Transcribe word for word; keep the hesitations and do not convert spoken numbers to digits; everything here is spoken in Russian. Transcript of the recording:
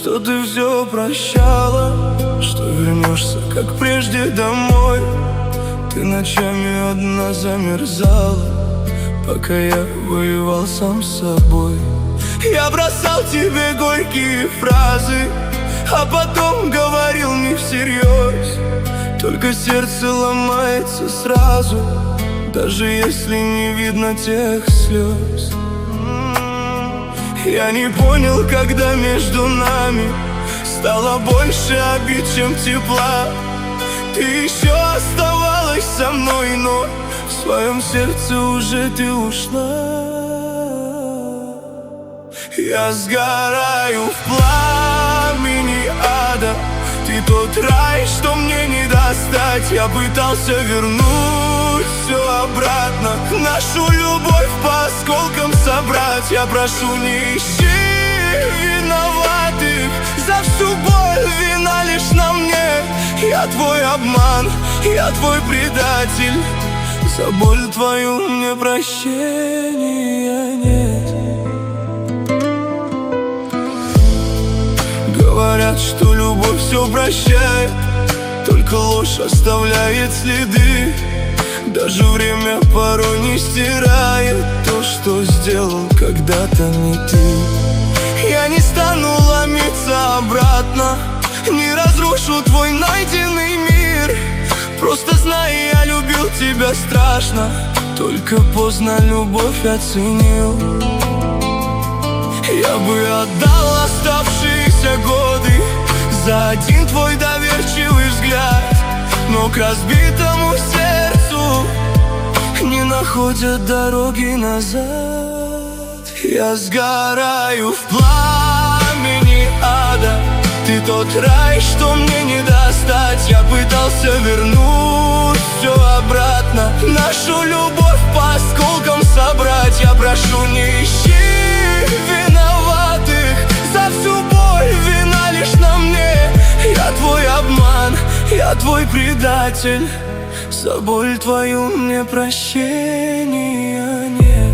что ты все прощала, что вернешься, как прежде, домой. Ты ночами одна замерзала, пока я воевал сам с собой. Я бросал тебе горькие фразы, а потом говорил не всерьез. Только сердце ломается сразу, даже если не видно тех слез. Я не понял, когда между нами стало больше обид, чем тепла. Ты еще оставалась со мной, но в своем сердце уже ты ушла. Я сгораю в пламени ада. Ты тот рай, что мне не достать. Я пытался вернуть все обратно, нашу любовь по осколкам собрать. Я прошу, не ищи виноватых, за всю боль вина лишь на мне. Я твой обман, я твой предатель, за боль твою мне прощения нет. Говорят, что любовь все прощает, только ложь оставляет следы. Даже время порой не стирает то, что сделал когда-то не ты. Я не стану ломиться обратно, не разрушу твой найденный мир. Просто знай, я любил тебя страшно, только поздно любовь оценил. Я бы отдал оставшиеся годы за один твой доверчивый взгляд, но к разбитому сердцу не находят дороги назад. Я сгораю в пламени ада. Ты тот рай, что мне не достать. Я пытался вернуть все обратно, нашу любовь по осколкам собрать. Я прошу, не ищи виноватых, за всю боль вина лишь на мне. Я твой обман, я твой предатель, за боль твою мне прощения нет.